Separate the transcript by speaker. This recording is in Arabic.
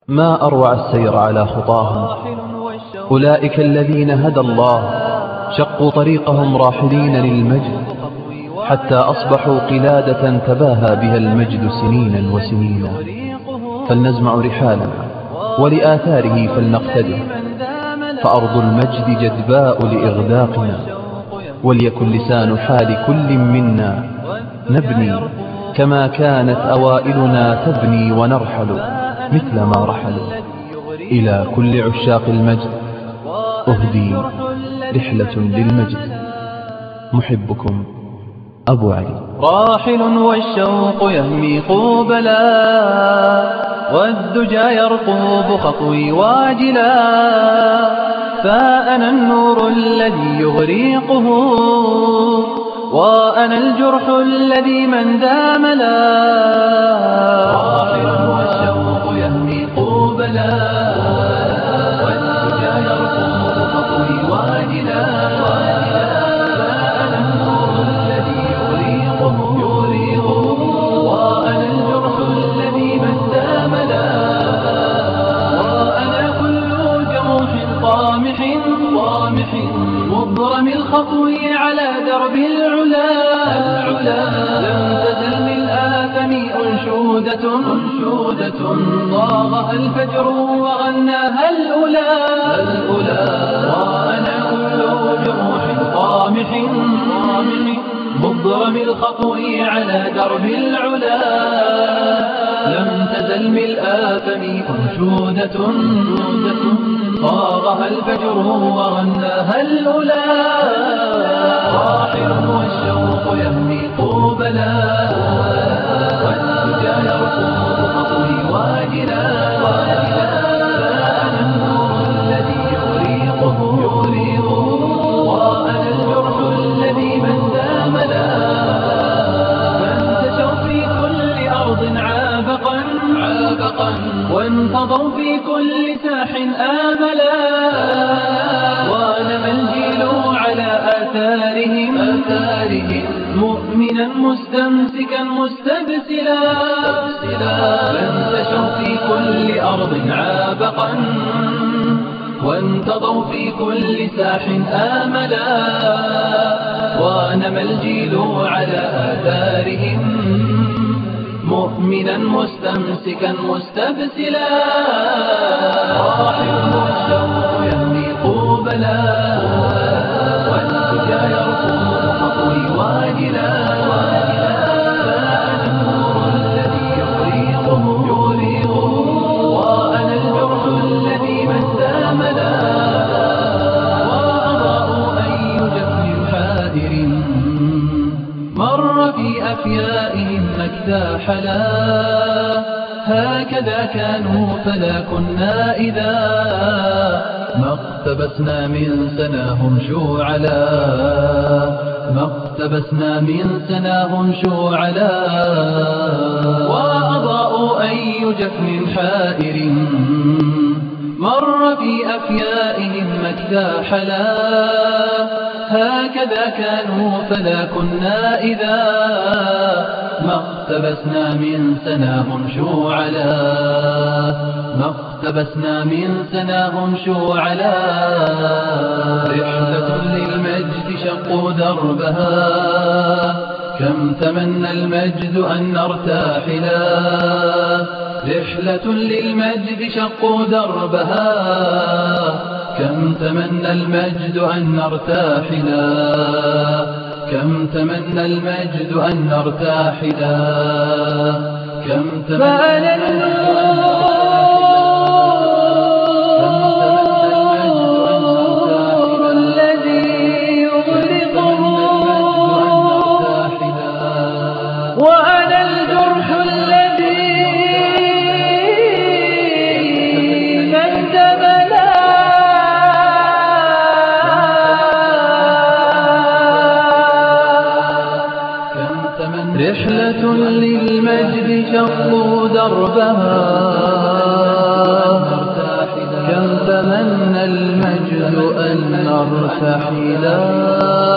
Speaker 1: ما أروع السير على خطاهم، أولئك الذين هدى الله شقوا طريقهم راحلين للمجد، حتى أصبحوا قلادة تباهى بها المجد سنينا وسنينا. فلنزمع رحالنا ولآثاره فلنقتدي، فأرض المجد جدباء لإغداقنا. وليكن لسان حال كل منا نبني كما كانت أوائلنا تبني، ونرحل مثل ما رحلوا. إلى كل عشاق المجد أهدي رحلة للمجد. محبكم أبو علي.
Speaker 2: راحل والشوق يهمي قوبلا، والدجى يرقوب خطوي واجلا، فأنا النور الذي يغريقه، وأنا الجرح الذي من داملا. راحل والشوق يهمي قوبلا، والدجى يرقوب خطوي واجلا، فأنا النور الذي يغريقه، وأنا الجرح الذي من داملا. وأنا كل جروح طامح مضرم الخطو على درب العلا. لم تزل للآثم أنشودة ضاغها الفجر وغناها الأولى. وأنا كل جروح طامح مضرم الخطو على درب العلا. لم تزل بالآثم أنشودة طاغها الفجر وغناها الأولى. راحل والشوق يهمي قوبلا، والدجى يرقوب خطوي واجلا، فأنا النور الذي يغريقه، وأنا الجرح الذي من داملا. فانتشوا في كل أرض عابقا، وانتظوا في كل ساح آملا. ونمى الجيل على آثارهم مؤمنا مستمسكا مستبسلا. فانتشوا في كل أرض عابقا، وانتظوا في كل ساح آملا. ونمى الجيل على آثارهم مؤمنا مستمسكا مستبسلا. راحل والشوق يهمي قوبلا، والدجى يرقوب خطوي واجلا، فأنا النور الذي يغريقه، وأنا الجرح الذي من داملا. وأضاءوا أي جفن حائر مر في أفيائهم مكتاحلا. هكذا كانوا فلا كنا إذا ما اقتبسنا من سناهم شوعلا. وأضاءوا أي جفن حائر مر في أفيائهم مكتاحلا. هكذا كانوا فلا كنا إذا ما اقتبسنا من سناهم شوعلا. رحلة للمجد شقوا دربها، كم تمنى المجد أن نرتاحلا. رحلة للمجد شقوا دربها، كم تمنى المجد أن نرتاحلا. فأنا النور الذي يغرقه، وأنا الجرح الذي من دملا. رحلة للمجد شقوا دربها، كم تمنى المجد أن نرتحلا.